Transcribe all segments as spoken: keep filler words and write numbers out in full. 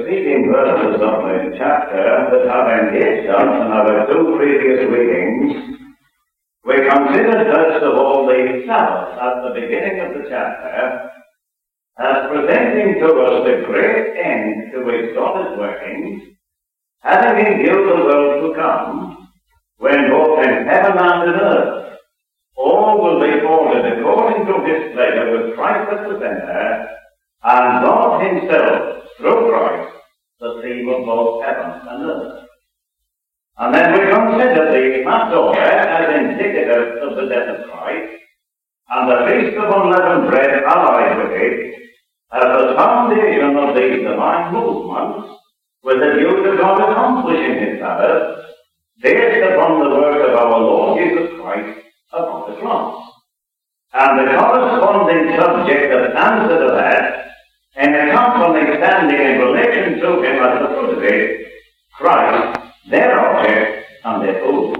preceding verses of the chapter that have engaged us in our two previous readings, we considered first of all the Sabbath at the beginning of the chapter as presenting to us the great end to which God is working, having in view the world to come, when both in heaven and in earth all will be ordered according to his pleasure with Christ at the center, and God himself, through Christ, the theme of both heaven and earth. And then we consider the Passover as indicative of the death of Christ, and the Feast of Unleavened Bread allied with it, as the foundation of these divine movements, with a view to God accomplishing his Sabbath, based upon the work of our Lord Jesus Christ upon the cross. And the corresponding subject that answer to that, in a company standing in relation to him as the fruit of it, Christ, their object, and their food.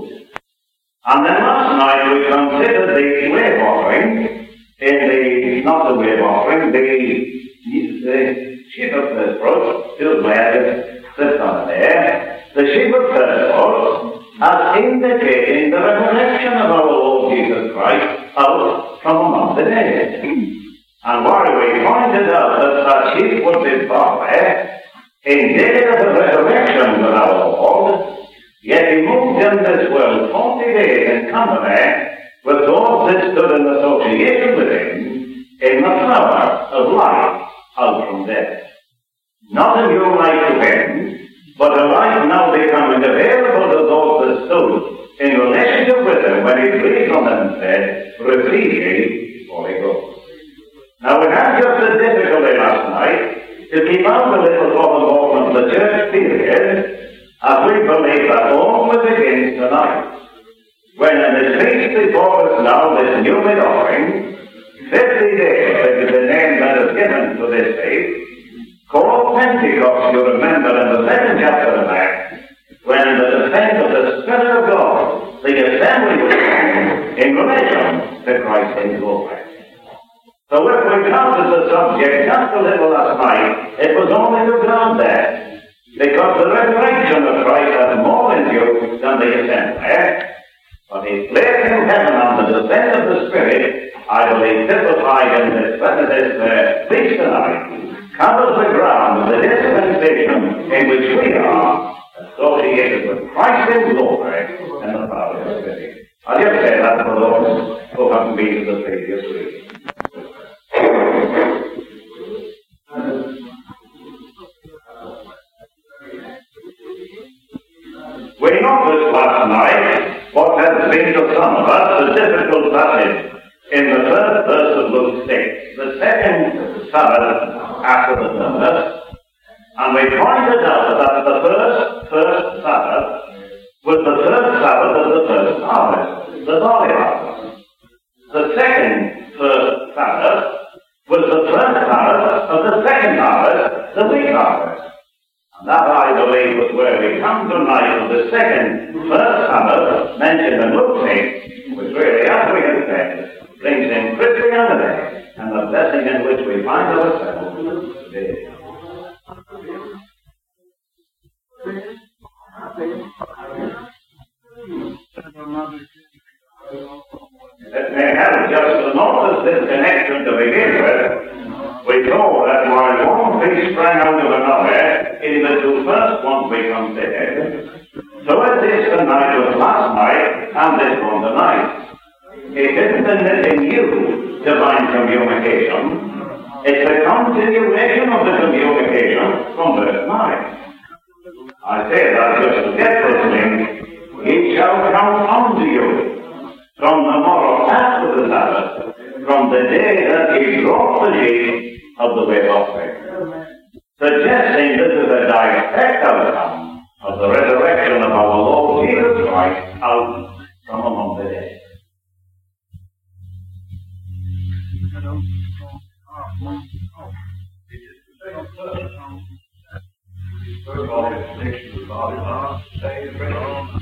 And then last night we considered the wave offering, in the, not the wave offering, the, the sheep of first fruits, still where sits on there, the sheep of first fruits, as indicating the resurrection of our Lord Jesus Christ out from among the dead. And while we pointed out that that sheep would be born in day of the resurrection of our Lord, yet he moved in this world forty days in company with those that stood in association with him in the power of life out from death. Not a new life to him, but a life now becoming available to those that stood in relationship with him when he breathed on them and said, "Receive ye Holy Ghost." Now we had just a difficulty last night to keep out a little for the moment of the church period, as we believe that all will begin tonight. When in the feast before us now, this new mid-offering, fifty days is the name that is given to this feast, called Pentecost, you remember in the second chapter of Acts, when the descent of the Spirit of God, the assembly was formed in relation to Christ in glory. So if we counted the subject just a little last night, it was only to ground that, because the resurrection of Christ has more in view than the assembly, but his place in heaven and the descent of the Spirit, I believe typified in this, this uh, feast tonight, covers the ground of the dispensation in which we are associated with Christ in glory and the power of the Spirit. I'll just say that for those who haven't been to the previous week. We noticed last night what has been to some of us a difficult passage in the first verse of Luke six, the second Sabbath after the Sabbath, and we pointed out that the first, first Sabbath was the first Sabbath of the first harvest, the barley harvest. The second first Sabbath was the first Sabbath of the second harvest, the wheat harvest. And that, I believe, was where we come tonight of the second first Sabbath mentioned in Luke six, which really, as we have said, brings in Christianity and the blessing in which we find ourselves today. Let me have just to notice this connection to begin with. We know that while one feast sprang out of another, in the two first ones we considered, so it is tonight with last night and this one tonight. It isn't anything new, divine communication. It's a continuation of the communication from verse nine. I say that just to get this link. He shall come unto you from the morrow after the Sabbath, from the day that he brought the sheep of the wave offering, suggesting this is a direct outcome of the resurrection of our Lord Jesus Christ out from among the dead. First of all, it's connection with body, huh? Second, it's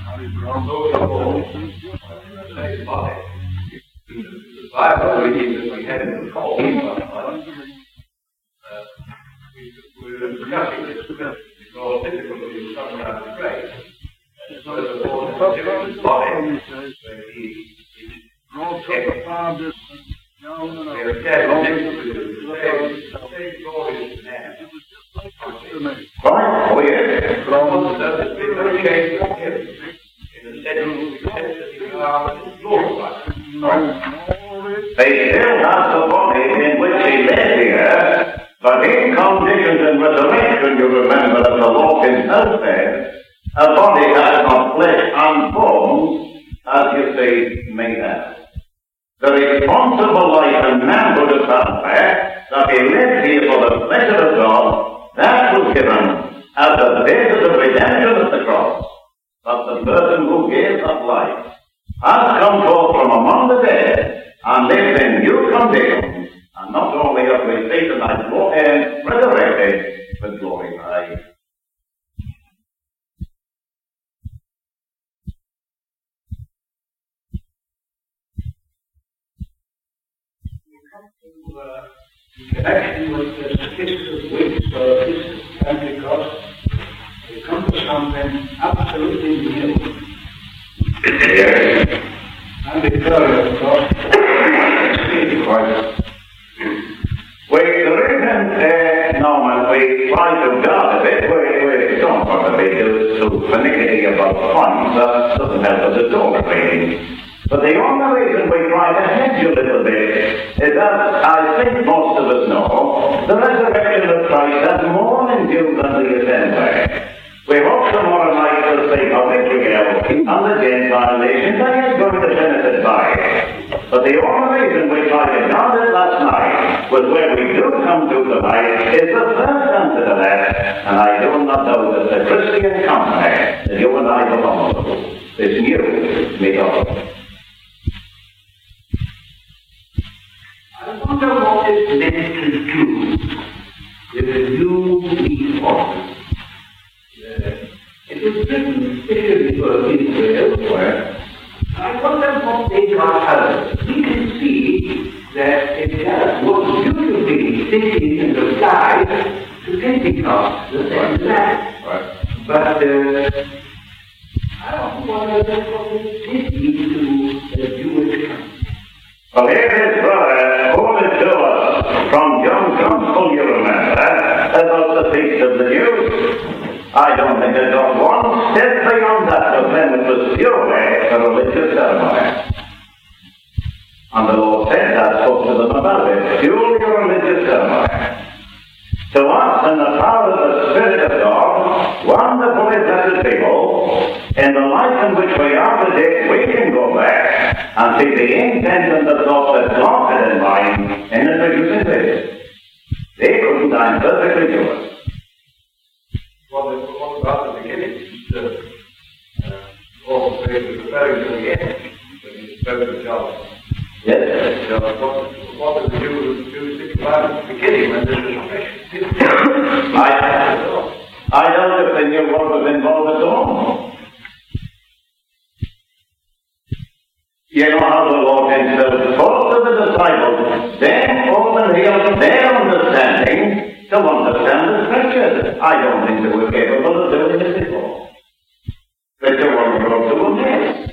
body. I believe that we had in the call, uh, we were discussing it's more difficult to use sometimes the grace. So the Lord has his body, when he Lord took a far distance. we are established to the same glorious man. It was just like this to me. Right? Oh, yes. God has been no change from him in the sense that he now is glorified. They still have the body in which he led here, but in conditions in resurrection, you remember that the Lord himself said, a body has not flesh and bones, as you say, may have. The responsible life and manhood of welfare that he lived here for the pleasure of God, that was given as the basis of redemption at the cross. But the person who gave that life has come forth from among the dead and lives in new conditions, and not only have we Satan as resurrected, but glorified. In connection with the statistics of weeks for this Pentecost, we come to something absolutely new. Yes. And Victoria, of course, Right. We, the reason, uh, Norman, we try to guard a bit, we, we don't want to be too finicky about points, that doesn't help us at all, really. But the only reason we try to hedge a little bit is that I think most of us know the resurrection of Christ has more in view than the assembly. We hope tomorrow night to see how Israel and the Gentile nations are going to benefit by it. But the only reason we tried to guard it last night was where we do come to tonight is the first answer to that, and I do not know that the Christian company that you and I belong to is new to me all. I wonder what is meant to do with the new reform. Uh, it was written especially for Israel, where I wonder what they got out of it. We can see that it uh, was beautifully fitting in the sky to Pentecost, the same that. Right. But uh, I don't wonder what it did mean to the Jewish country. Well, here is brother quoted to us from John Gospel, you remember, about the Feast of the Jews. I don't think it got one step beyond that, but then it was purely a religious ceremony. And the Lord said that, spoke to them about it, purely a religious ceremony. To us, in the power of the Spirit of God, wonderfully blessed people, in the life in which we are today, we can go back and see the intent and the thought that God had in mind in introducing this. They couldn't, I'm perfectly sure. What, is, what about the beginning? The, uh, Paul was referring to the end when he spoke to John. Yes. So what, what did the Jews, Jews think about at the beginning when this was finished? I, I don't know if they knew what was involved at all. You know how the Lord himself spoke to the disciples, then opened their understanding to understand the Scriptures. I don't think they were capable of doing it before. But they were brought to a mess.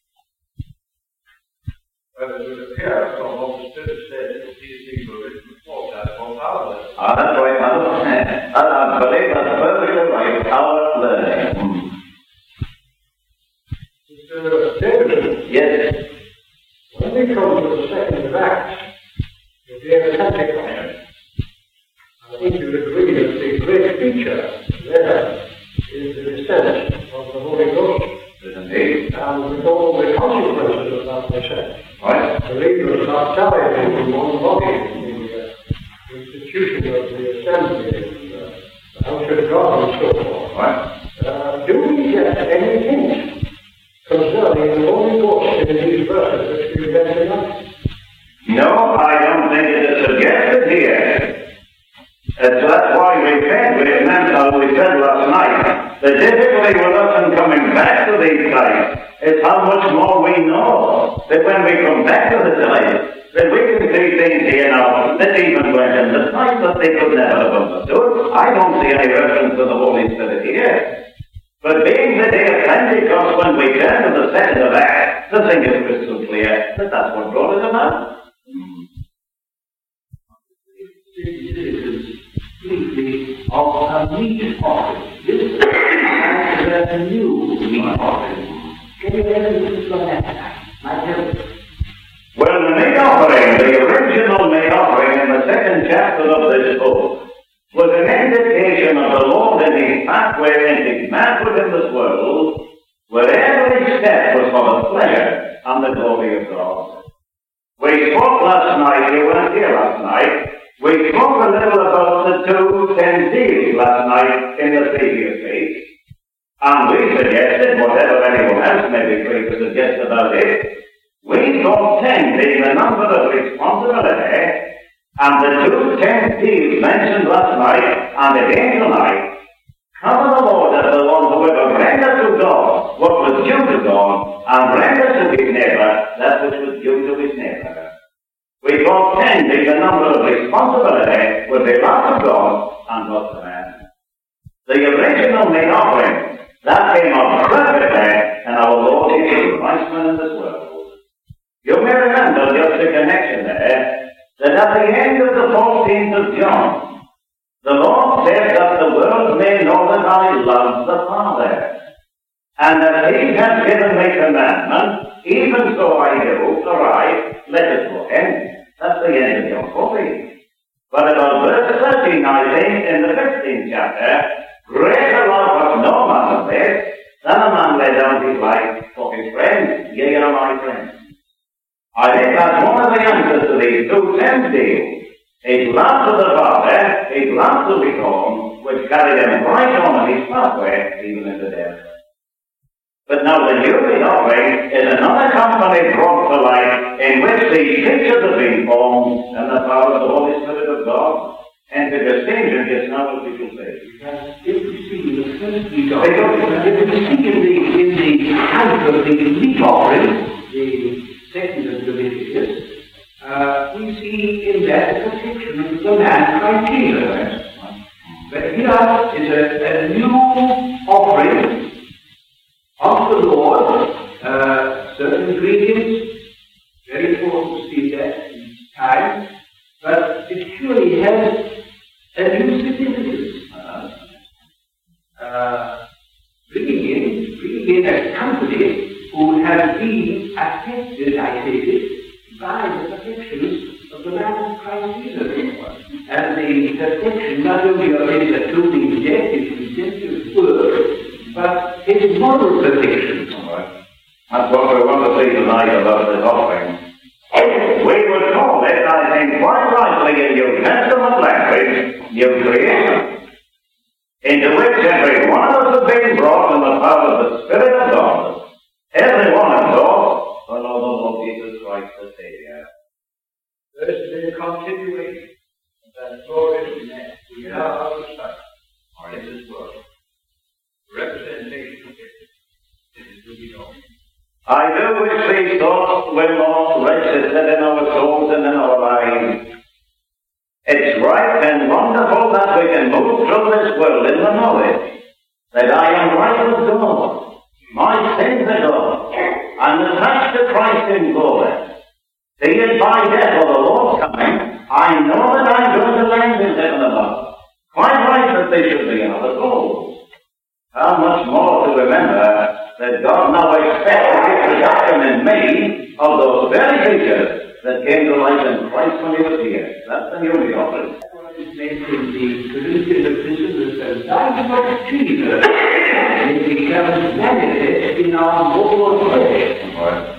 Well, it would appear from what the Spirit said that these things were written before that more powerless. Ah, that's right, Mother. I believe that's perfectly right. Our learning. Uh, David, Yes. when we come to the second of Acts, the day of Pentecost, I think you would agree that the great feature there is the descent of the Holy Ghost. Indeed. And with all the consequences of that descent. Right. Believers are tallied in one body in the uh, institution of the assembly and uh, the house of God and so forth. Right. Uh, do we get any hint concerning the Holy Ghost in these verses which we read tonight? No, I don't think it is suggested here. Uh, so that's why we said, we meant, as we said last night, the difficulty with us in coming back to these sites is how much more we know. That when we come back to the site, that we can see things here now that even went in the sight that they could never have understood. I don't see any reference to the Holy Spirit here. But being the day of Pentecost, when we turn to the second of Acts, the thing is crystal clear that that's what brought it about. Completely of a meat offering. This is a new meat offering. Can you ever use on that? My dear. Well, the meat offering, the original meat offering in the second chapter of this book, was an indication of the Lord in his pathway and his manhood in this world, where every step was for the pleasure and the glory of God. We spoke last night, you weren't here last night, we spoke a little about the two ten seals last night in the previous week, and we suggested, whatever anyone else may be free to suggest about it, we thought ten being the number of responsibility, and the two ten seals mentioned last night and again tonight cover the Lord as the one who ever rendered to God what was due to God and rendered to his neighbour that which was due to his neighbour. We thought ten being the number of responsibility would belong to God and not to man. The original meat offering, that came out perfectly in our Lord Jesus Christ in this world. You may remember just the connection there, that at the end of the fourteenth of John, the Lord said that the world may know that I love the Father, and that he has given me commandment, even so I do, arise, let us go in. That's the end of John fourteen. But about verse thirteen, I think, in the fifteenth chapter, greater love hath no man of this, than a man lay down his life for his friends. Ye are my friends. I think that's one of the answers to these two tenth deals. His love to the Father, his love to his own, which carried him right on in his pathway, even into death. But now the new meat offering is another company brought to light in which these pictures have been formed and the power of the Holy Spirit of God and the distinction just now as we shall say. If we see in the first meat offering, if we see in the, in the type of the meat offering, the second of Leviticus, uh, we see in that the protection of the man criteria. But here is a, a new offering of the Lord, uh, certain ingredients, very important to see that in time, but it surely has a new significance. Uh, uh, bringing in, bringing in a company who has been affected, I take it, by the perfections of the man of Christ Jesus. And the perfection not only of his atoning death, his redemptive work, but his moral perfection. Right. That's what we want to see tonight about this offering. We would call it, I think, quite rightly in New Testament language, new creation, into which every one of us has been brought in the power of the Spirit of God. Every one of those follow the Lord Jesus Christ the Savior. There is to be a continuation of that glorious net we have out of sight in this world. Representation of it. It is to be known. I do wish these thoughts will more registered in our souls and in our lives. It's right and wonderful that we can move through this world in the knowledge that I am right with God. My sins are gone. I'm attached to Christ in glory. See it by death or the Lord's coming, I know that I'm going to land in heaven above. Quite right that they should be our souls. How much more to remember that God now expects to give production in me of those very features that came to life in Christ when he was here. That's the new meat offering. It's mentioned the Corinthian epistle as the life of Jesus. It becomes manifest in our mortal flesh. Right.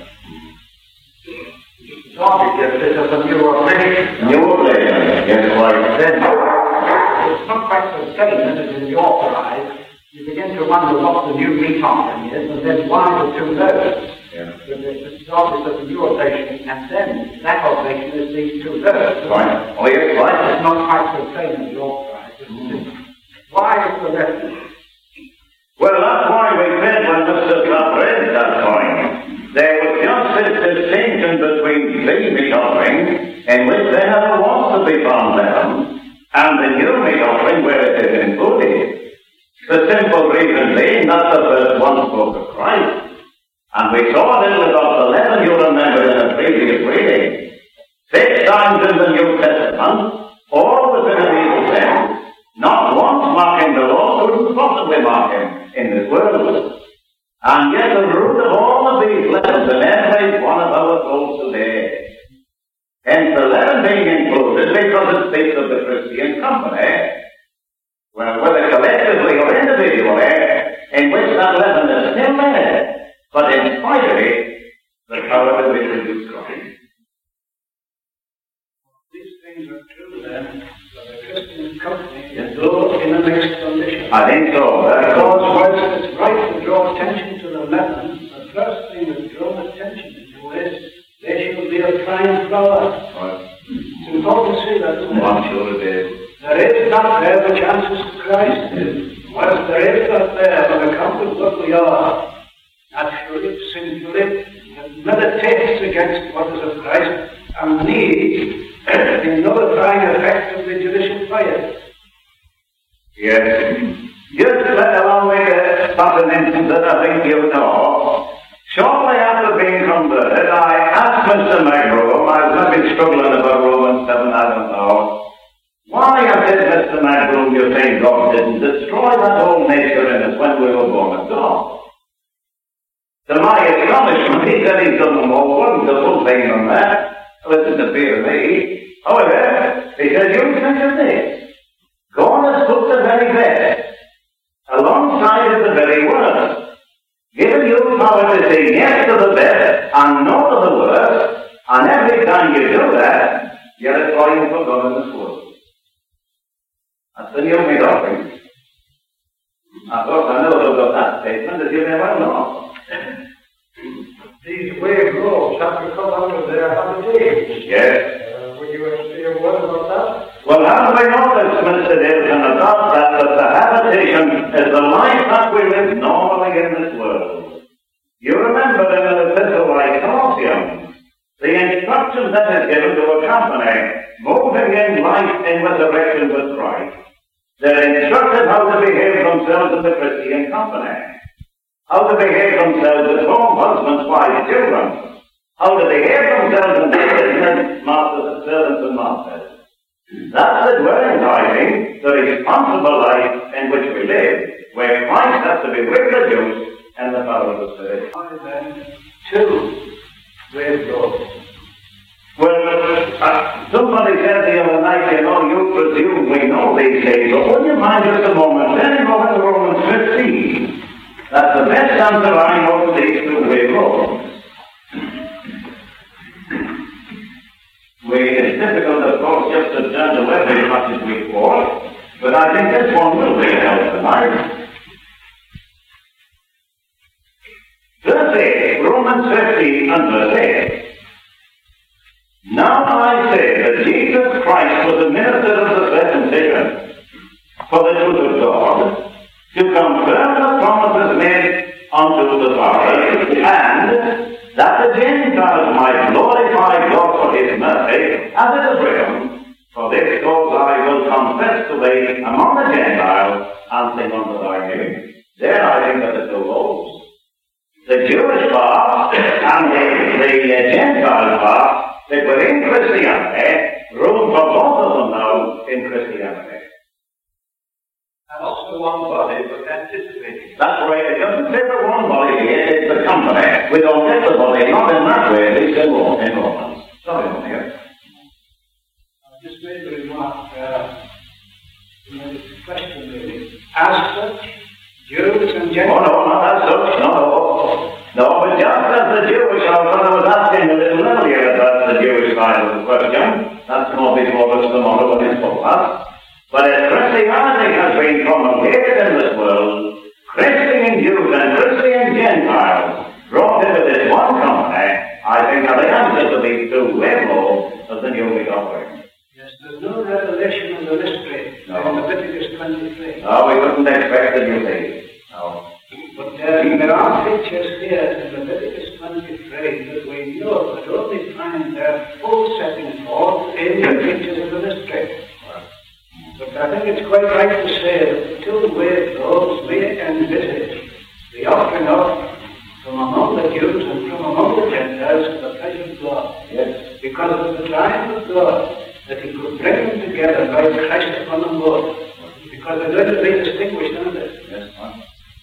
Topic just says of a new operation. New operation, yes, right. Then it's not quite so sudden as in the authorized. You begin to wonder what the new meat offering is, and then why the two thirds. Yeah. It's obvious that the new operation, and then that operation is these two thirds. Right. Oh, yes, right. It's not quite so plain as the authorized. Mm. Why is the reference? Well, that's why we said when Mister Clubb read that point, there was just this distinction between these meat offerings in which there never was to be found leaven, and the new meat offering where it is included. The simple reason being that the first one spoke of Christ. And we saw a little about the leaven, you remember, in a previous reading. Six times in the New Testament, all was in an evil sense. Not once marking the Lord, couldn't possibly mark him in this world. And yet the root of all of these leavens in every one of our souls today. Hence the leaven being included because it speaks of the Christian company, well, whether collectively or individually, in which that leaven is still there. But in spite of it, the power of it is Christ. These things are true then, for the Christian company is low in a mixed condition. I think so. Because whilst it's right to draw attention to the leaven, the first thing that's drawn attention to is they should be a fine flour. Right. It's important to see that, isn't it? I'm sure it is. There is not there which answers to Christ. Whilst there is not there on account of what we are, naturally, sinfully, that militates against what is of Christ and needs the nullifying effect of the judicial fire. Yes. Just let alone make a certain instance that I think you know. Shortly after being converted, I asked Mister Magrum, I was maybe struggling about Romans seven, I don't know. Why, I said, Mister Magrum, you think God didn't destroy that old nature in us when we were born of God? To my astonishment, he said he's done a more wonderful thing than that. Well, it didn't appear to me. However, he said, you think of this. God has put the very best alongside of the very worst, given you power to say yes to the best and no to the worst, and every time you do that, you're employing for God in this world. That's the new meat offering. Of course, I know about that statement that you never know. These wave robes have to come out of their habitation. Yes. Uh, would you say a word about that? Well, how do we know this, Mister Davidson, about that, that the habitation is the life that we live normally in this world? You remember in the epistle like Colossians, the instructions that is given to a company moving in life in resurrection with Christ. They're instructed how to behave themselves in the Christian company. How to behave themselves at home, husbands, wives, children. How to behave themselves in business, masters and servants and masters. That's the dwelling tithing, the responsible life in which we live, where Christ has to be reproduced and the power of the Spirit. Then, two wave robes. Well, uh, somebody said the other night, you know, you presume we know these things, but would you mind just a moment, letting go into Romans fifteen. That's the best answer I know to these two way robes. We, it's difficult, of course, just to turn to every passage we quote, but I think this one will be a help tonight. Verse eight, Romans fifteen and verse eight. Now I say that Jesus Christ was administered of the circumcision for the truth of God, to confirm the promises made unto the fathers, and that the Gentiles might glorify God for his mercy, as it is written, for this cause I will confess to thee among the Gentiles, and sing unto thy name. There I think that the two roles. The Jewish part and the, the uh, Gentile part, that within Christianity, room for both of them now in Christianity. And also one body, but anticipating. That's right. It doesn't say the one body here, it's the company. We don't get the body, not in that way, at least in Romans. Sorry, on here. I just made the remark, uh, made a question really. As such, Jews and Gentiles. Oh, no, not as such, no, no. No, but just as the Jewish, I was asking a little earlier about the Jewish side of the question, that's more before us tomorrow when it's for us. But as Christianity has been promulgated in this world, Christian Jews and Christian Gentiles brought into this one company, I think are the answer to these two labels of the new meat offering. Yes, there's no revelation of the mystery No. in Leviticus twenty-three. No, we wouldn't expect the new thing. No. But uh, there are pictures here in Leviticus twenty-three that we know but only find their full setting forth quite right to say that two way laws may envisage the offering up from among the Jews and from among the Gentiles to the pleasure of God. Yes. Because of the design of God that he could bring them together by Christ upon them both. Because they're going to be distinguished, aren't they? Yes, sir.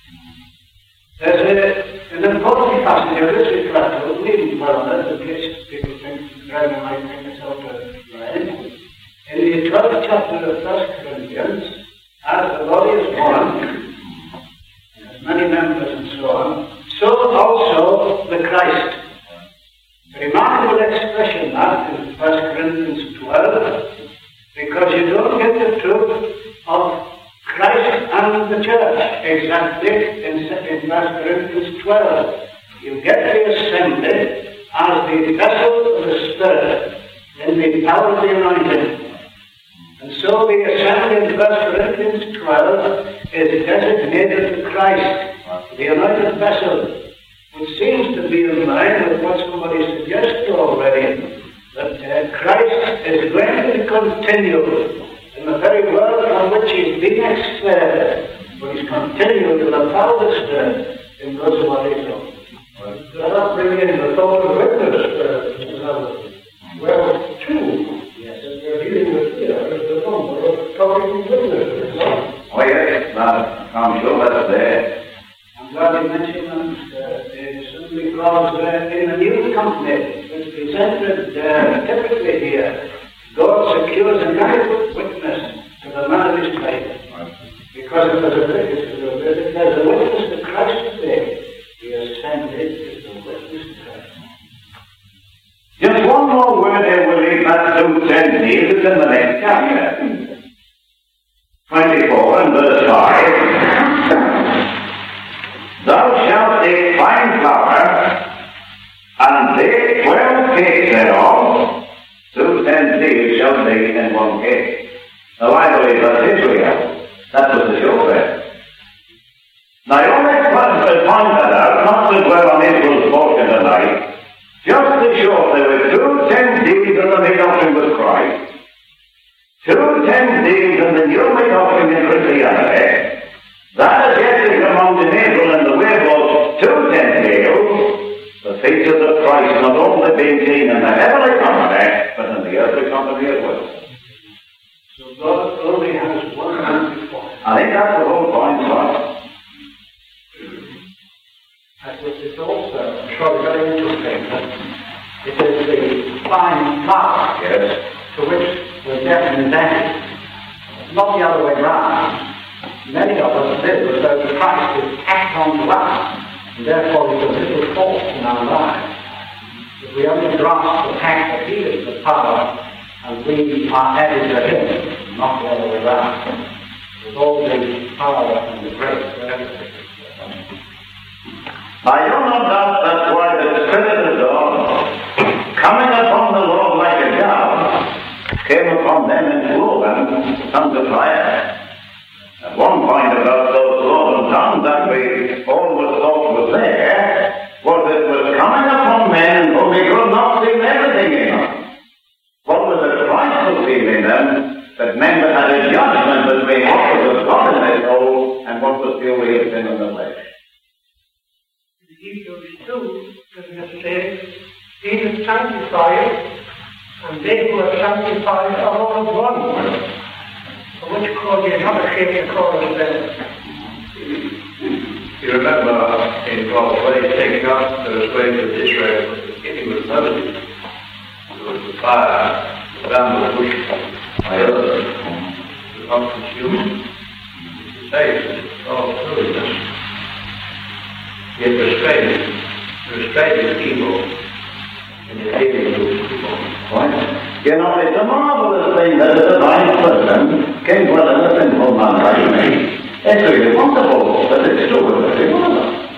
There's a, an important passage of this reflector, we needn't dwell on it in case people think Brennan might take us out of line. In the twelfth chapter of First Corinthians, as the body is one, has many members and so on, so also the Christ. A remarkable expression that in First Corinthians twelve, because you don't get the truth of Christ and the church exactly in, in First Corinthians twelve. You get the assembly as the vessel of the Spirit in the power of the anointing. And so the assembly in First Corinthians twelve is designated to Christ, the anointed vessel, which seems to be in line with what somebody suggested already, that uh, Christ is going to continue in the very world from which he's been expelled, but he's continued in the power of the Spirit in those who are his own. Does that bring in the thought of witness? Uh, well, two. Yes. We're dealing with here is the number of talking witnesses. Oh, yes, that, I'm sure that's there. I'm glad you mentioned that, uh, simply because uh, in the New Company, it's presented uh, typically here, God secures an adequate witness to the man of his life. Because if there's a witness, if there's a witness to Christ today, the assembly is the witness to Christ. Just one more word there, Willie, that's Luke ten, it's in the next chapter. twenty-four and verse five. Thou shalt take fine flour, and bake twelve cakes thereof, two ten thieves shall bake in one cake. Now I believe that's Israel. That was the showbread. Now you only point that out, not to dwell on Israel's portion tonight, just to show there were two ten thieves in the meat offering with Christ, two ten thieves in the new meat offering in Christianity. That is yet to come among the Israel and the way was two ten tails, the features of Christ not only being seen in the heavenly company, but in the earthly company as well. So God only has one hand before him. I think that's the whole point, sir. That was it also, surely very interesting, that it is the fine flour Yes. to which we're getting indebted, not the other way round. Many of us live as though Christ is tacked on to us, and therefore is a little false in our lives. If we only grasp the fact that he is the power, and we are added to him, not the other way round, with all the power and the grace for everything. I do not doubt that's why the Spirit of God, coming upon the Lord like a dove, came upon them and flew them, tongues of fire. At one point about those cloven tongues that we always thought was there, was it was coming upon men whom we could not see everything in them. What was it Christ was feeling them, that men that had a judgment between what was of God in their soul and what was purely of sin in the flesh. Hebrews two, doesn't it say, he is sanctified, and they who are sanctified are all one. For which cause you have a shame to call us then. You remember in God's way taking us to the slaves of Israel at the beginning with Moses. There was the fire, the bamboo bush, fire, it was not consumed. It saves all holiness. Yet restrained, restrained evil in the dealing with people. Right? You know, it's a marvelous thing that a divine person can dwell in a sinful man like me. It's really wonderful that it's true with every one of us.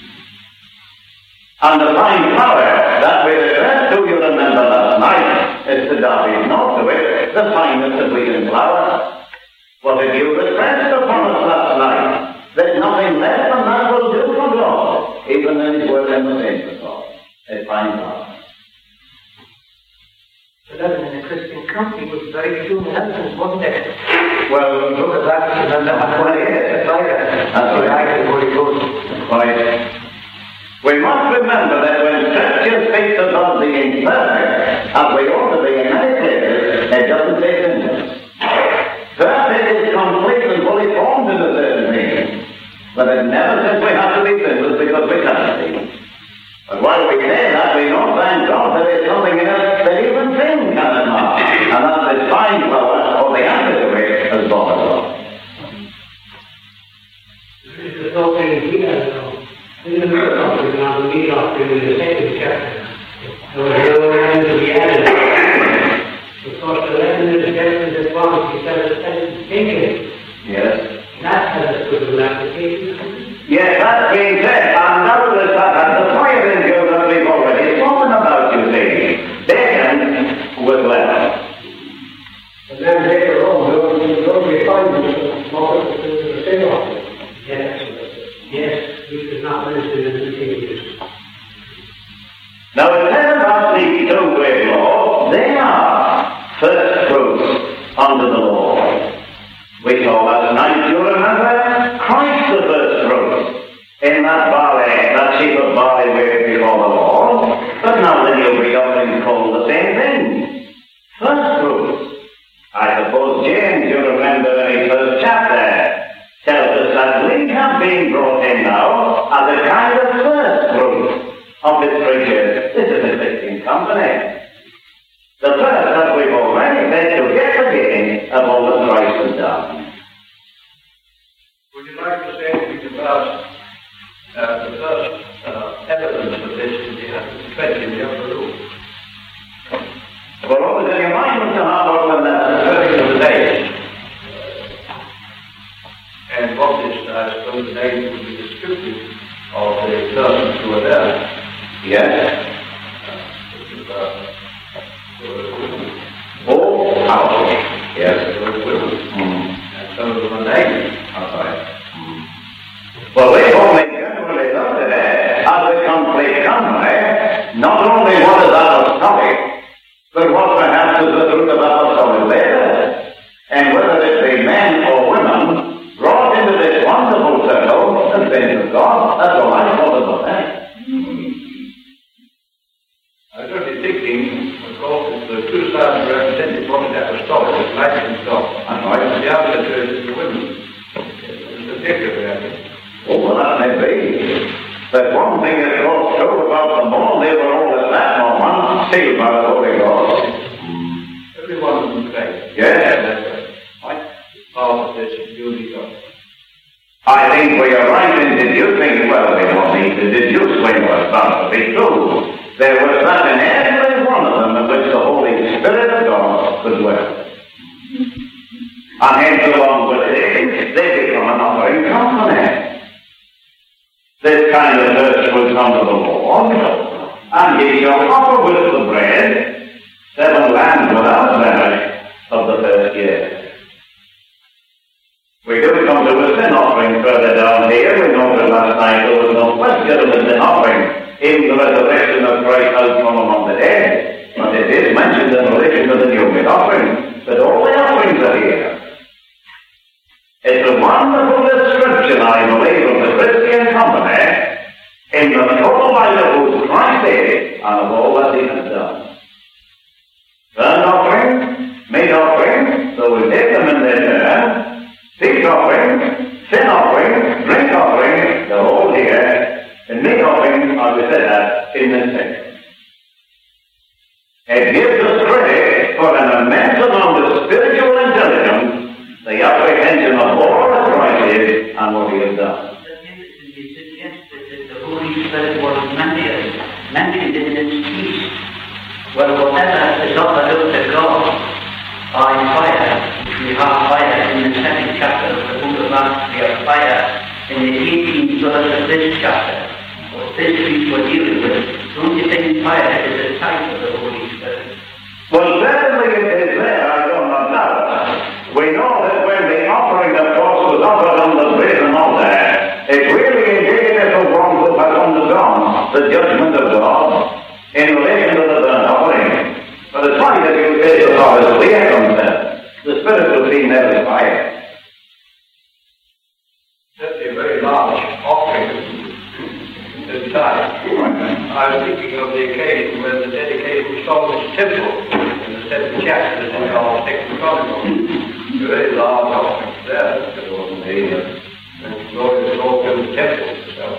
And the fine flour that we referred to, you remember last night, is the Darby's note to it, the finest of wheat and flour. What did you request upon us last night? There's nothing less than that will do for God, even in his word and the saints of God. A fine flour. But living in a Christian country was very few husbands, wasn't it? Well, look at that, and then that's what it is. It's like that. That's what I can really good. Right. We must remember that when Scripture speaks about being perfect, as we ought to be in many places, it doesn't say sinless. Perfect is complete and fully formed in a certain thing, but it never says we have to be sinless because we can't be. But while we say that, we don't thank God that there's something in us that even sin cannot mark, and that's the divine power or the answer to it as God has done. This is something here, though. In the first offering, now the meat offering in the second chapter, there was no end to the added. Because the lesson is definitely that one, he says, it's thinking. Yes. That has a good application. Yes, that's being said. And notice that the fire angels that we've already spoken about, you see. Bacon was left. And then later on, those refinements of Moses to the sin offering. Yes. Yes, we should not mention it in English. Now, it says about these two great laws, they are first fruits unto the Lord. We saw last night, you remember, Christ the first fruits in that barley, that sheaf of barley waved before the Lord. But now the new re-offering called the same thing. First fruits. I suppose James, you remember in his first chapter, tells us that we have been brought in now as a kind of first fruit of this creature. This is a fitting company. The first that we've already said to get the beginning of all that Christ has done. Would you like to say anything about uh, the first uh, evidence of this in the twenty in the upper room? Well, what was in your mind, Mister Harbour, when that's referring to the days? And what is, I suppose, the name would be descriptive of the persons who are there. Yes. Uh, uh, Oh, house. Yes. Mm. And some of them are named. That's right. Mm. Well, we only generally look at it as a complete company, not only what is apostolic, but what perhaps is the truth of apostolic letters, and whether it be men or women brought into this wonderful circle and things of God. That's all I thought about that. I was only thinking, of course, that the two sides represented what is apostolic, is light and God. That's right. And the other two is the women. It's the difference, I think. Oh, well, that may be. But one thing is all true about them all, they were all at that moment sealed by the Holy Ghost. Every one of them prayed. Yes. Right? Part of this beauty of. I think we are right in deducing, well, we don't need to deduce when was found to be true. There was that in every one of them in which the Holy Spirit of God could dwell. And hence, along with it, they become an offering company. This kind of first fruits unto the Lord, and he shall offer with the bread seven lambs without blemish of the first year. We do come to a sin offering further down here. We noted last night there was no question of a sin offering in the resurrection of Christ out from among the dead. But it is mentioned in relation to the new meat offering, that all the offerings are here. It's a wonderful description, I believe, of the Christian company in the total light of who Christ is and of all that he has done. Burnt offering, meat offering, so we take them in their turn, peace offering, sin offering, drink offering, they're all here. And meat offering, as we said that, in this section. It gives us credit for an immense amount of spiritual intelligence, the apprehension of all that Christ is and what he has done. The Holy Spirit was mentioned, mentioned in its peace. Well, whatever is offered up to God by fire, we have fire in the second chapter of the book of Acts, we have fire in the eighteenth verse of this chapter. This week we're dealing with. Don't you think fire is a type of the Holy Spirit? Well, certainly it is there, I don't know that. We know that when the offering, of course, was offered on the brazen altar, it's really indicative of one who has undergone the judgment of God in relation to the burnt offering. But as far as you say, so far as we are concerned, the Spirit will be there as fire. very large offering inside. I was thinking of the occasion when the dedication of Solomon's Temple in the seventh chapter in our Second Chronicles. A very large offering there. It wasn't the glorious Lord Temple itself.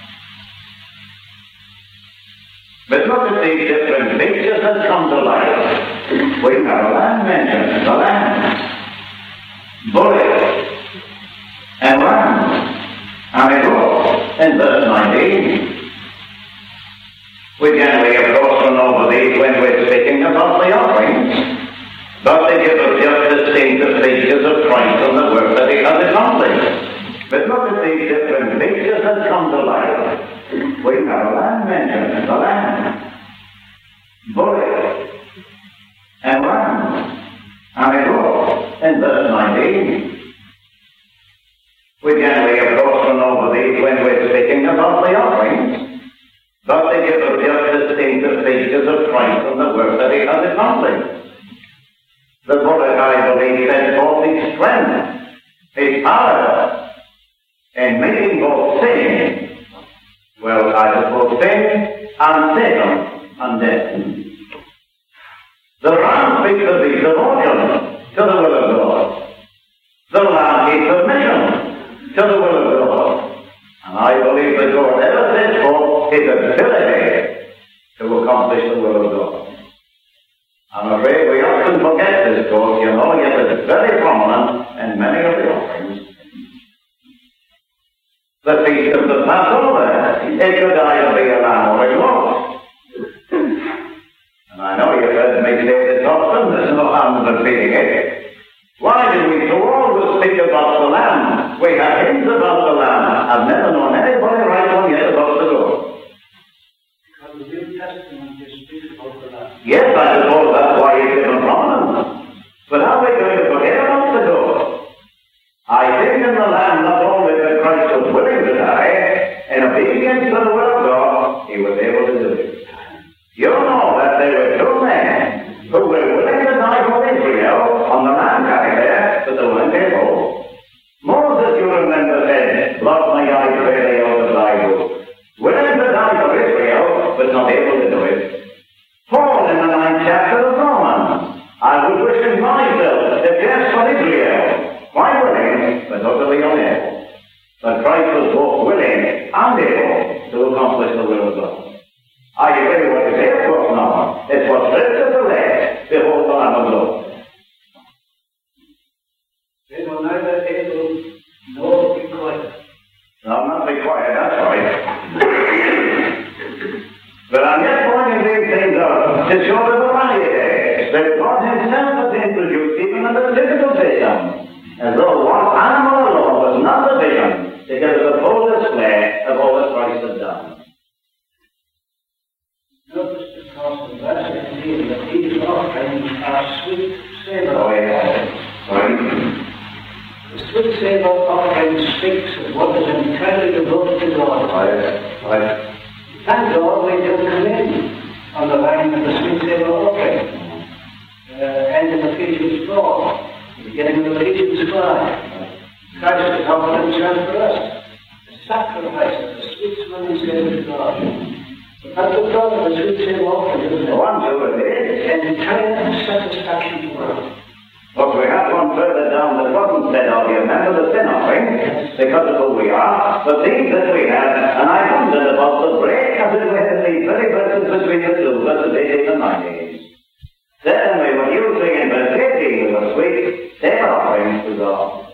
But look at these different pictures that come to life. We have a lamb mentioned, the lamb, bullock, and ram, and it was in verse nineteen. We generally, of course, run over these when we're speaking about the offerings, but they give us just distinctive features of Christ and the work that he has accomplished. But look at these different pictures that come to life. We have a lamb mentioned, the lamb, bullock, and ram, and it was in verse nineteen. We generally, of course, run over these when we're speaking about the offerings, but they give us just distinctive features of Christ and the work that he has accomplished. The bullock, I believe, sets forth his strength, his power, in making both sin, well, either both sin and Satan and death. The ram speaks of his devotion to the will of God. The lamb is submission to the will of God. And I believe that God ever sets forth his ability to accomplish the will of God. I'm afraid we often forget this, because you know, yet it's very prominent in many of the offerings. The feast of the Passover, it could either be a lamb or a goat. And I know you've heard me say this often, there's no harm in repeating it. Why do we so always speak about the lamb? We have hints about the lamb. I've never known anybody write one yet about the goat. Because the New Testament just speaks about the lamb. Yes, I suppose that's why it's given prominence. But are we going to forget about the goat? I think in the lamb not only that Christ was willing to die, in obedience to the will of God, he was able to do it. You know that there were two men who were willing to die for Israel on the land carried there, but they weren't able. Moses, you remember, said, "Blot my eyes really out of thy book." Willing to die for Israel, but not able to do it. Paul in the ninth chapter of Romans, I would wish in myself that yes for Israel. Quite willing, but utterly unable. But Christ was both willing and able to accomplish the will of God. Are you ready what to say? Of course not. It's what Scripture says. Behold the Lamb of God. They were neither able nor required. No, not required, that's right. But I'm just pointing these things out to show the variety that God himself has introduced even in the physical system. As though one animal alone was not sufficient to give us a full display of all that Christ had done. Notice, because in verse fifteen, that these offerings are sweet savour. Oh, yes. Right. The sweet savour offering speaks of what is entirely devoted to God. Right. Right. Thank God we do come in on the line of the sweet savour offering. Uh, and in Ephesians four. Beginning of Ephesians five, Christ has offered himself for us, a sacrifice of the sweet smelling savor to God. But that's the thought of the sweet savor offering, isn't it? One to it is. An entire satisfaction to God. But we have one further down that wasn't said of you. Remember the sin offering, because of who we are, the things that we have, and I wondered about the break as it were in these very verses between the two, verses eighteen and nineteen. Certainly, when you sing in verse eighteen with a sweet savor offering to God.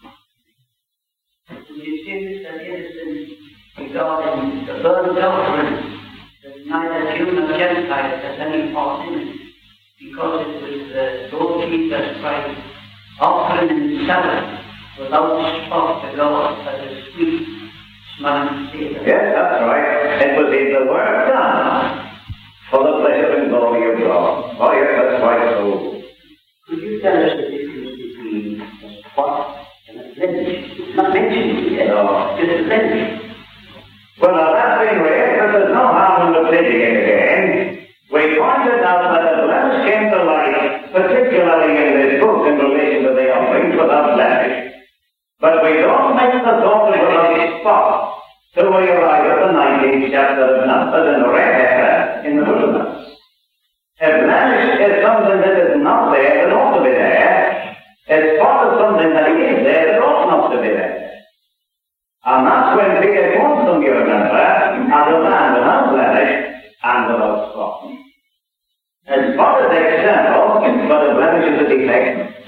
You see that innocent regarding the burnt offering, that neither Jew nor Gentile has any part in it, because it was the Lord Jesus Christ offering himself without spot to God as a sweet smelling savor. Yes, that's right. It was in the work done for the pleasure and glory of God. Oh, yes, that's right, so. Could you tell us the difference between a spot and a blemish? It's not mentioned yet. No. Just a blemish. Well, now that's been raised, but there's no harm in repeating it again. We pointed out that a blemish came to light, particularly in this book in relation to the offerings without blemish. But we don't make the thought of spot till we arrive at the nineteenth chapter of Numbers and a red heifer in the wilderness. A blemish is something that is not there that ought to be there. A spot is something that is there that ought not to be there. And that's when Peter comes from, you remember, as a land without blemish and without spot. A spot is external, but a blemish is a defect.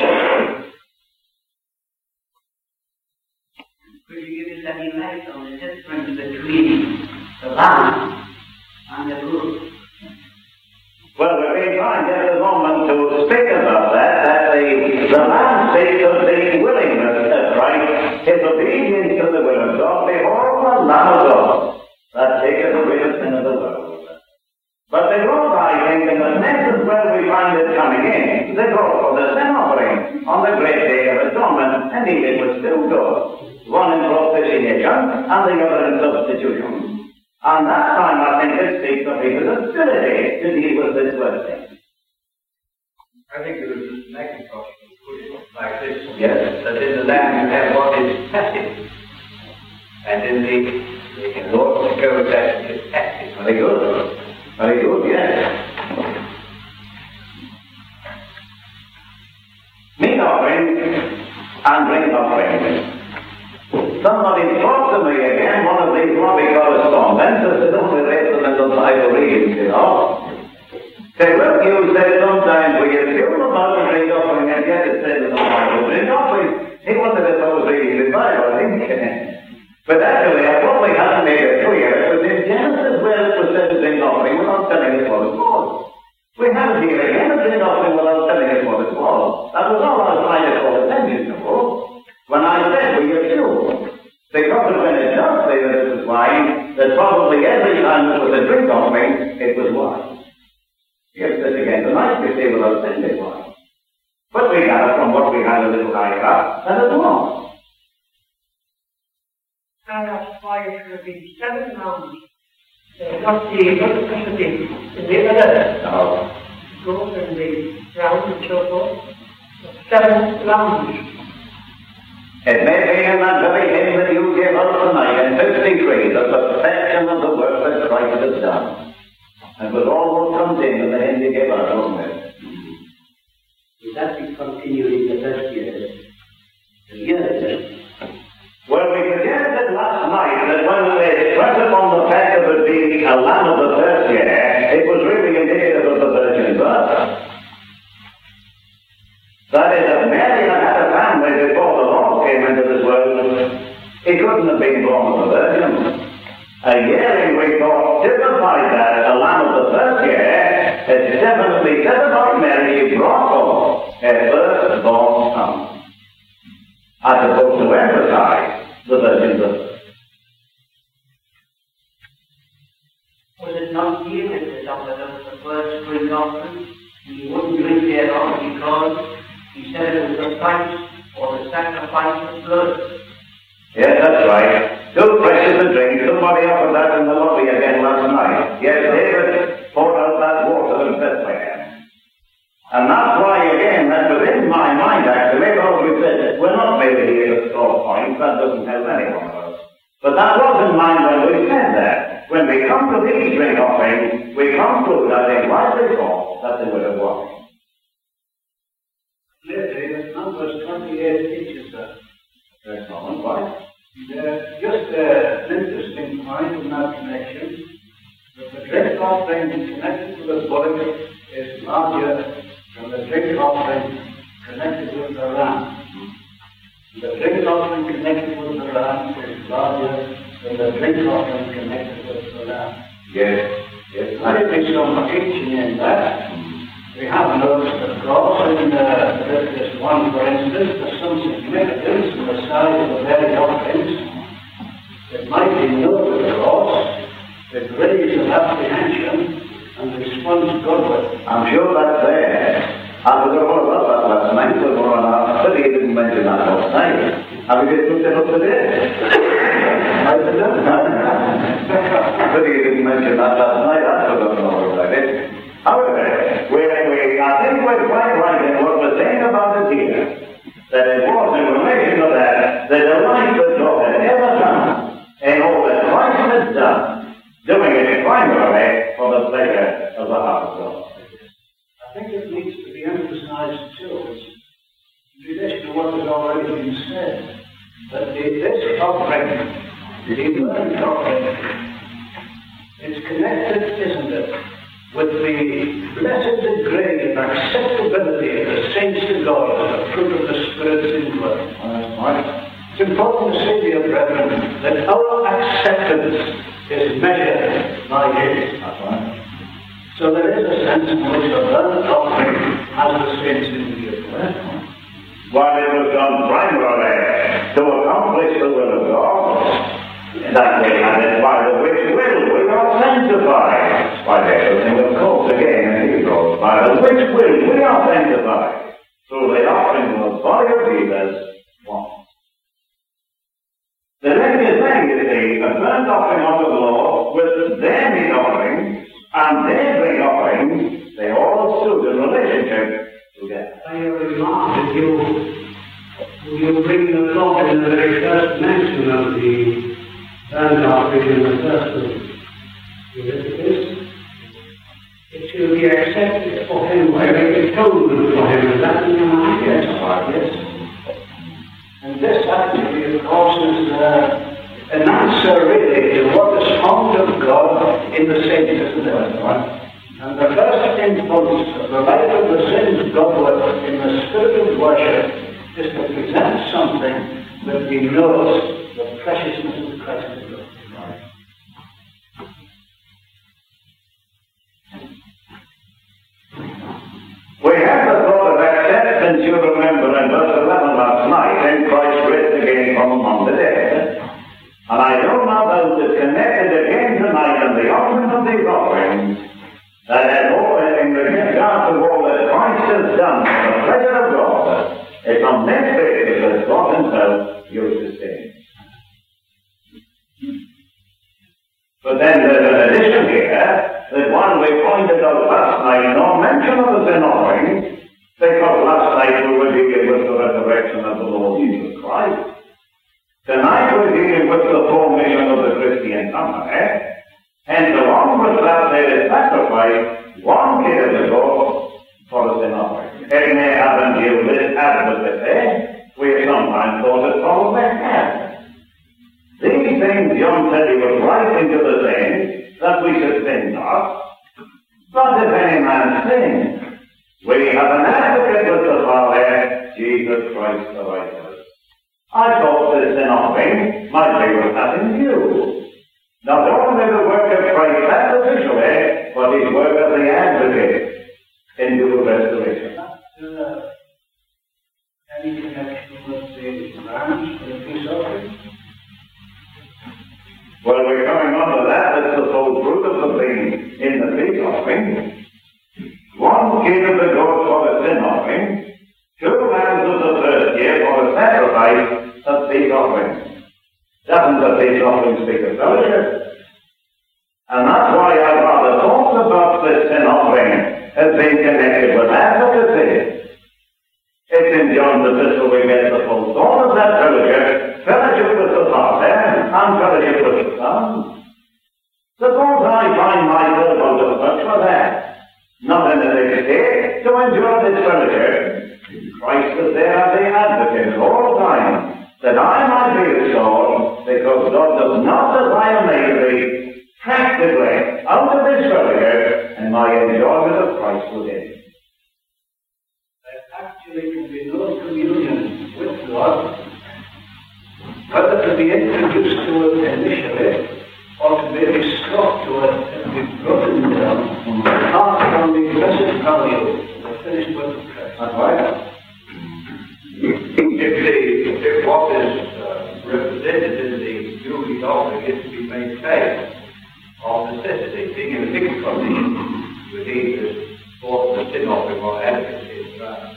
Could you give us any light on the difference between the lamb and the bull? Well, we're being trying at the moment to speak about that, that the, the lamb speaks of the willingness of Christ, his obedience to the will of God, behold the Lamb of God, that taketh away the sin of the world. But they brought, I think, in the message where we find it coming in, they brought for the sin offering on the great day of atonement, and it was still good. One in propitiation and the other in substitution. And that time I think it speaks of his ability to deal with this word thing. I think it was Macintosh who put it like this. Yes. That in the land you have what is passive. And in the, the Lord to go that is active. Very good. Very good, yes. Meat offering and drink offering. Somebody talked to me again, one of these lobby correspondents, that said only read the little Bible readings, you know. Say, look, you say sometimes we assume about the drink offering, and yet it says in the Bible drink offering. He wondered if I was reading the Bible, I think. But actually, I probably hadn't made it clear. It was in Genesis where it was said to drink offering without telling us what it was. We have it here again, a drink offering without telling us what it was. That was all I was trying to call attention to. When I said we assume, because when it does say that it was wine, that probably every time it was a drink offering, it was wine. Here's this again tonight, we say without saying it wine. But we gather from what we had a little higher up, that it was. And that's why it should have been seven rounds. Uh, not the other facility in the other. No. Goes in the round and so forth. Seven rounds. It may be in that very hymn that you gave us tonight in fifty-three, the perfection of the work that Christ has done. And with all what comes in in the hymn you gave us, wasn't it? Will that be continued in the first years? The years? Well, we suggested last night that when they stressed upon the fact of it being a lamb of the first year, it was really indicative of the virgin birth. That is, if Mary had had a family before the Lord came into this world, he couldn't have been born of a virgin. A yearling, we thought, typified that a lamb of the first year. It definitely said about Mary, she brought forth her firstborn son, as opposed to emphasize the virgin birth. Was it not David that offered up the first drink offering? He wouldn't drink thereof because he said it was the price or the sacrifice of blood. Yes, that's right. Too precious a drink. Somebody offered that in the lobby again last night. Yes, David poured out that water in Bethlehem. And that's why, again, that within my mind, actually, because we said, we're not maybe here at straw points, that doesn't help any one of us. But that was in mind when we said that. When we come to these drink offerings, we come to, I think, rightly thought that they would have won. Later, Numbers twenty-eight teaches that. There's no one, right? Uh, just uh, an interesting point in that connection, that the drink offering connected to the bullock is larger than the drink offering connected with the ram. The drink offering connected with the ram is larger than the drink offering connected with the lamb. Yes, yes. There may be some teaching in that. We have noticed, of course, in uh, Leviticus one, for instance, there's some significance in the size of the very offerings. It might be noted, of course, it raises apprehension and responds Godward. I'm sure that's there. I was all about that last night, so more on our study, you didn't mention that last night. Have you just looked it up today? I said, no. But you didn't mention that last night, I forgot all about it. However, we, we, I think we're quite right in what we're saying about it here. That it was in relation to that, the delight that God had ever done primarily for the pleasure of the heart of God. I think it needs to be emphasized too, in relation to what has already been said, that the, this offering, the burnt offering, is connected, isn't it, with the blessed degree of acceptability of the saints to God as a fruit of the Spirit's indwelling. Right. It's important to say, dear brethren, that our acceptance is measured by His. That's right. So there is a sense in which the burnt offering has the saints indwelling. While it was done primarily to accomplish the will of God, that we have it by the which will we are sanctified. By everything, of course, again in Hebrews, by the which will we are sanctified through the offering of the body of Jesus once. The next thing is the burnt offering of the Lord with their meat offerings and their drink offerings, they all stood in relationship together. I remark that you, you bring the thought in the very first mention of the burnt offering in the first book. Leviticus. It should be accepted for him, or atonement for him. Is that in your mind? Yes, yes. And this actually, of course, is uh, an answer really to what is found of God in the saints, isn't it? Right. And the first impulse of the life of the saints God in the spirit of worship is to present something that we know the preciousness of Christ. We have the thought of acceptance, you remember, in verse eleven last night, when Christ raised again from among the dead. And I know now that it's connected again tonight in the offering of these offerings, that as all in regard to all that Christ has done for the pleasure of God, it's on this basis that God Himself used to sing. But then there's an addition here, that one we pointed out last night, no mention of the sin offering, because last night we were dealing with the resurrection of the Lord Jesus Christ. Tonight we're dealing with the formation of the Christian family, and along with that there is sacrifice one kid of the goat for the sin offering. It may happen yielded adequately, we sometimes thought it probably had. These things John said he was writing to the saints, that we should sin not. But if any man sin, we have an advocate with the Father, Jesus Christ the righteous. I thought this sin offering might be with that in view. Not only the work of Christ sacrificially, but his work as the advocate in due restoration. Uh, any connection with the branch, the peace offering? Well, we're coming on to that. That's the whole fruit of the thing in the peace offering. One kid of the goat for the sin offering, two lambs of the first year for the sacrifice of peace offering. Doesn't the peace offering speak of fellowship? And that's why I'd rather talk about this sin offering as being connected with advocacy. It's in John's epistle we get the full thought of that fellowship, fellowship with the Father, and fellowship with the Son. Suppose I find myself out of touch for that, not in a state to enjoy this fellowship. Christ is there as the advocate all the time, that I might be restored, because God does not desire me to be practically out of this fellowship and my enjoyment of Christ within. Actually can be no communion with God, whether to be introduced to it initially or to be restored to it and be broken down, apart from the blessed value of the finished work of Christ. That's right. If, the, if what is uh, represented in the duty offering is to be maintained of necessity, being in a fixed condition, we need to support the sin offering or advocacy as well.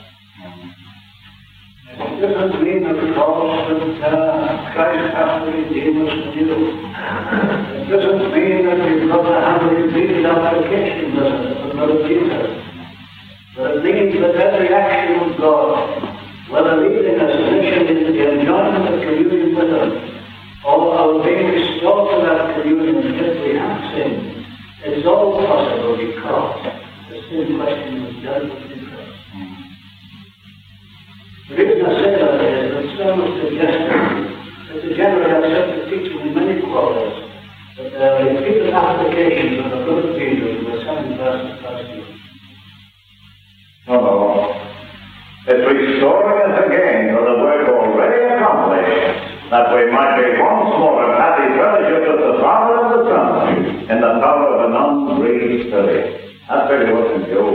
It doesn't mean, of course, that uh, Christ has to redeem us anew. It doesn't mean that we've got to have a repeated application of the blood of Jesus. But it means that every action of God, whether leading us initially to the enjoyment of communion with Him, or our being restored to that communion if we have sinned, It is all possible because the sin question was dealt with in first. The reason I say that is that some have suggested that the general accepted teaching in many quarters that there are repeated applications of the blood of Jesus in the seven verses last year. No, no. It's restoring us again to the work already accomplished, that we might be once more in happy fellowship with the Father and the Son, in the power of an unbreathed Spirit. That's really what we do.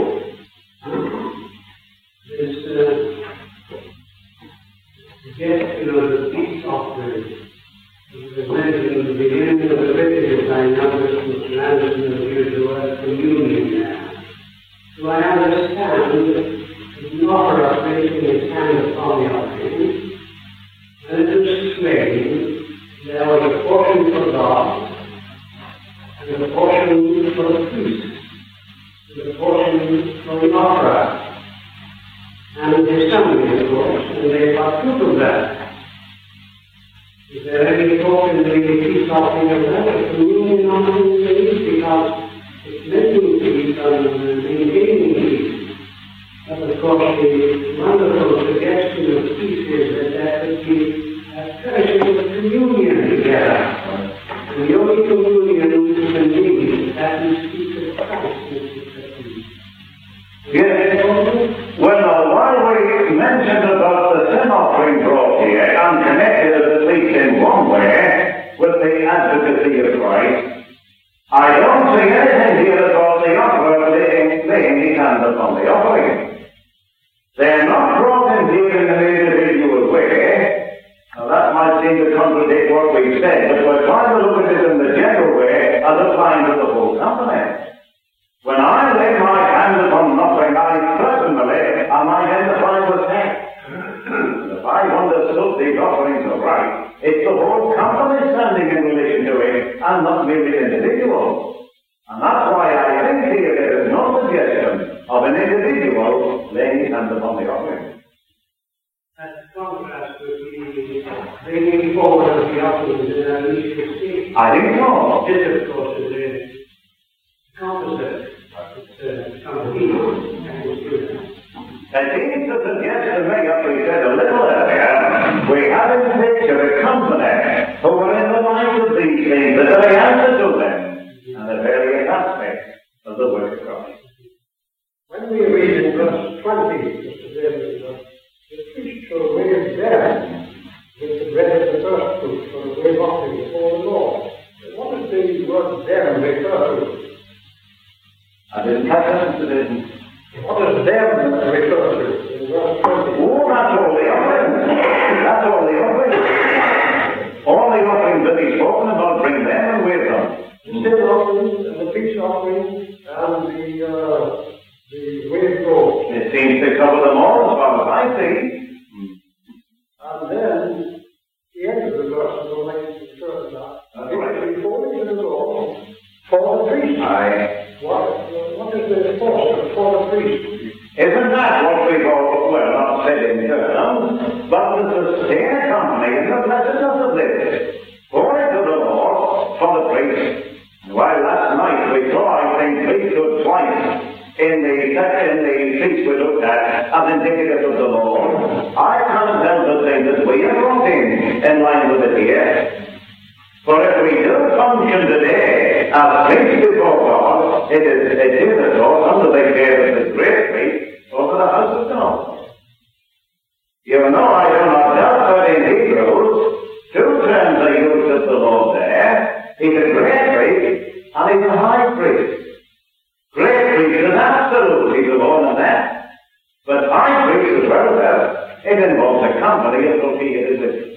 This, uh, yes, you know, the peace offering. It was mentioned in the beginning of the Leviticus, I noticed Mister Anderson has used the word communion now. So I understand that the offerer of placing his hand upon the offering, and it was explained there was a portion for God, and a portion for the priest, and a portion for the offerer. And they summoned, of course, and they partook of that. Is there any talk in the peace offering of that? The communion offering is because it's making peace and maintaining peace. But of course, the wonderful suggestion of peace is that there could be a fellowship of communion together. And the only communion we can need that we speak of Christ and speak of peace. Yes. Well, while we mentioned about the sin offering brought here, and connected at least in one way with the advocacy of Christ, I don't see anything here about the offerer laying, laying his hand upon the offering. They're not brought in here in an individual way. Now that might seem to contradict what we've said, but we're trying to look at it in the general way as applying to the whole company. When I lay my hand upon an offering, I personally am identified with that. If I understood these offerings aright, it's the whole company standing in relation to it, and not merely individuals. And that's why I think here there is no suggestion of an individual laying his hand upon the offering. That's contrast with the bringing forward of the offerings in our initial state. I think so. This, of course, is a composite. It's uh, complicated. It seems to suggest to me, as we said a little earlier, we have in the picture a company who are in the mind of these things, the very answer to them, and the various aspects of the work of Christ. When we read in verse twenty, Mister David, the priest shall raise them with the bread of the first fruits for the wave offering before the Lord. What does the word them refer to? I didn't catch that, Mister Dayton. What does them refer to in verse twenty? Oh, that's all the offerings. That's all the offerings. All the offerings that he's talking about, bring them and wear them. The sin offering, and the peace offering, and the, uh, the wave goat. It seems to cover them all as far as I see. And then, the end of the verse will make it certain that. That's right. Before we do it all, for the priest. Aye. What, what is the force for the priest? Isn't that what we've all, well, not said in terms, but to sustain a company in the blessedness of this, pour into the Lord for the priest. And while last night we saw, I think, priesthood twice in the, in the feast we looked at as indicative of the Lord, I can't help but think that we are brought in in line with it here. For if we do function today as priests before God, it is, it is of course under the care of the great priest over the house of God. You know, I do not doubt that in Hebrews, two terms are used of the Lord there. He's a great priest and he's a high priest. Great priest is absolutely the Lord in that. But high priest as well, sir, it involves a company associated with it.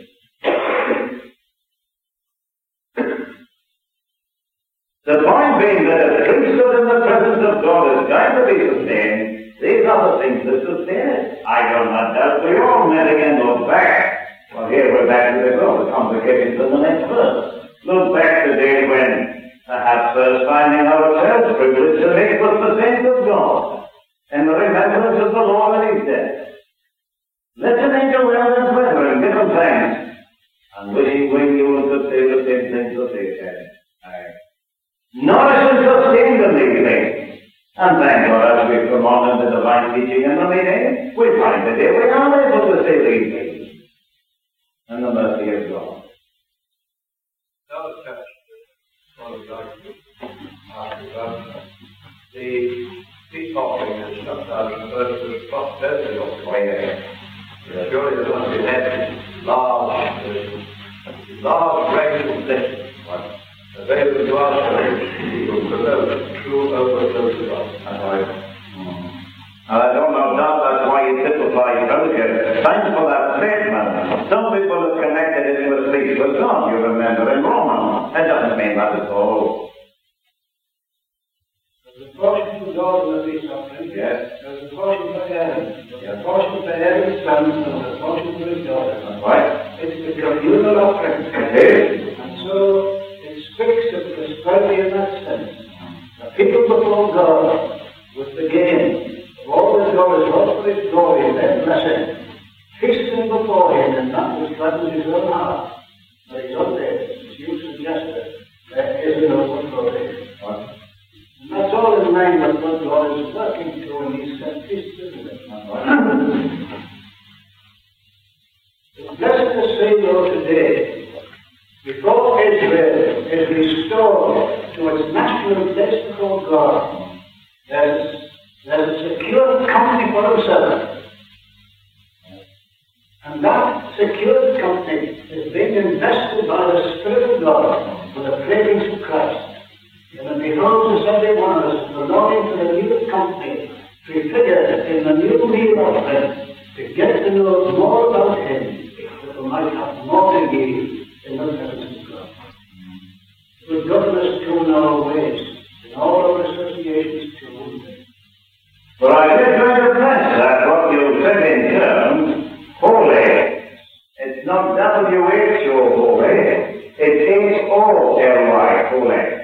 The point being that a priesthood in the presence of God is going to be sustained, these are the things that sustain it. I do not doubt we all met again look back. Well, here we're back to the God, the complications of the next verse. Look back to the day when, perhaps first finding ourselves privileged to make with the saints of God, in the remembrance of the Lord and his death. Listening to elders, brethren, give them thanks, and wishing we knew to say the same things that they said. Aye. nourished and sustained in these things. And thank God, as we come on in the divine teaching in the meeting, we find that here we are able to say these things. And the mercy of God. Another text that I would like to ask about the peace offering is sometimes referred to as prosperity offering. Surely there must be that large, large range of blessings available to us who promote true overflow to us. I don't know doubt that's why he typifies fellowship. Thanks for that statement. Some people have connected it with peace with God, you remember, in Romans. That doesn't mean that at all. There's a portion for God in the peace offering. Yes. There's a portion for Aaron. There's a portion for Aaron's sons, and there's a portion for his daughters. That's right. It's the communal offering. It is. And so it speaks of prosperity in that sense. The people before God with the gain of all that God has wrought for his glory and their blessing, feasting before him, and that which gladdens his own heart. But he's up there, as you suggested, there is an overflow there. What? And that's all in line with what God is working to in these set feasts, isn't it? It's blessed to say, though, today, before Israel is restored to its national place before God, there's, there's a secure company for himself. And that secure company is being invested by the Spirit of God with the fragrance of Christ. And it beholds every one of us belonging to the new company, prefigured in the new meal offering, to get to know more about him, that we might have more to give in the presence of God. With goodness to in our ways, in all our associations too. But I did try to press that what you said in terms, holy. It's not W H O holy, it's H O L Y holy.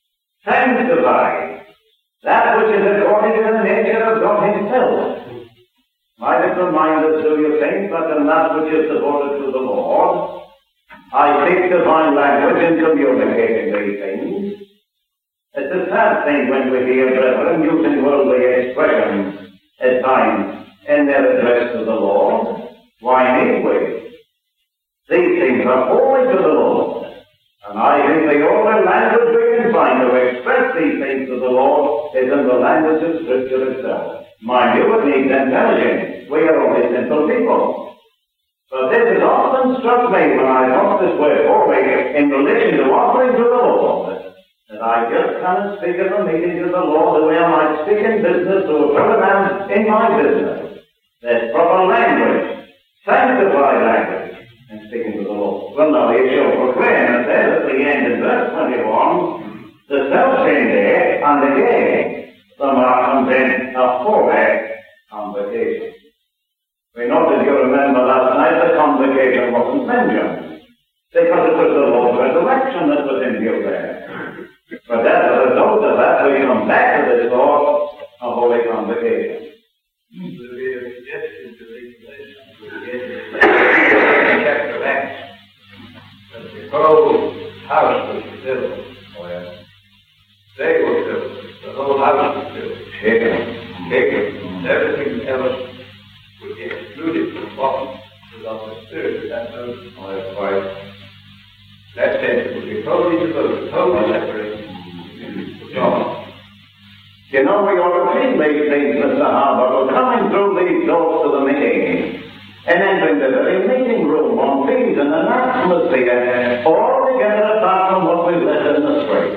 Sanctified. That which is according to the nature of God himself. My little minded, do you think that in that which is devoted to the Lord, I speak divine language in communicating these things? It's a sad thing when we hear brethren using worldly expressions at times in their address to the Lord. Why need we? These things are holy to the Lord. And I think the only language we can find to express these things to the Lord is in the language of Scripture itself. Mind you, it needs intelligence. We are only simple people. But this has often struck me when I thought this word holy in relation to offering to the Lord, that I just cannot speak in a meeting to the Lord the way I might speak in business to a fellow man in my business. There's proper language, sanctified language, in speaking to the Lord. Well, now, he shall proclaim, and says at the end in verse twenty-one, the self-same day, and again, the mark comes in a holy convocation. We noted, you remember last night, the convocation wasn't mentioned, because it was the Lord's resurrection that was in view there. But as a result of that, we come back to this thought of holy convocation. There is a suggestion to these places, chapter of Acts, that the whole house was filled. Oh, yes. They were filled. The whole house was filled. Shaken. Shaken. Everything else would be excluded from what was of the Spirit. That knows. Oh, that's right. That sense it would be totally devoted, totally separated from God. You know, we ought to see these things, Mister Harbour, coming through these doors to the meeting, and entering the very meeting room on these and an atmosphere, altogether apart from what we've left in the street.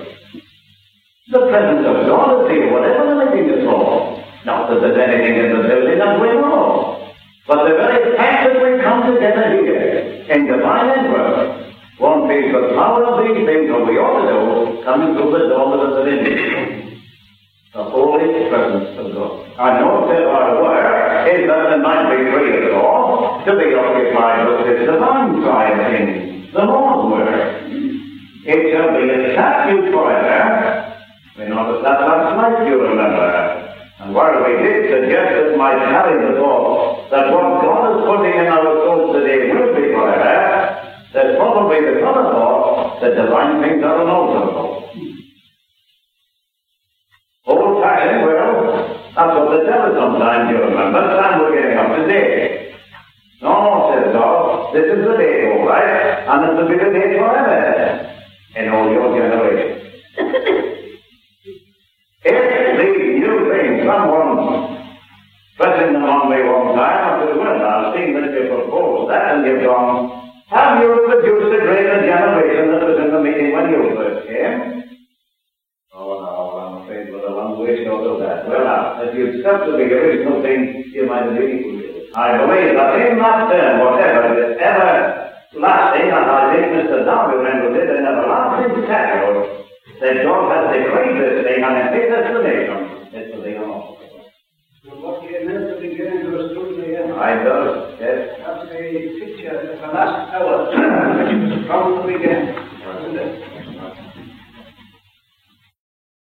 The presence of God is here, whatever the meeting is for. Not that there's anything in the building that we know, but the very fact that we come together here in divine interest, one feels the power of these things, what we ought to do, coming through the door of the meeting. The holy presence of God. I know that our work is that the night be free at all, to be occupied with this divine side of things, the Lord's work. It shall be a statute forever. We noticed that last night, you remember. And while we did suggest it might carry the thought that what God is putting in our souls today will be forever, there's probably the other thought that divine things are unalterable. Valentine's, you remember, and we're getting up to date. No, says God, this is the date, all right, and it's the bigger date forever in all your generation. If these new things, someone pressing them on me one time, I said, well, I've seen that you proposed that, and you've gone, have you reduced the greater generation that was in the meeting when you first came? Oh, no, I'm afraid we're a long way short of that. Well, now, if you'd stuck to the original thing, you might have been equal to it. I believe that in that term, whatever is everlasting, and I think Mister Darby rendered it an everlasting statute, that God has decreed this thing and in his estimation,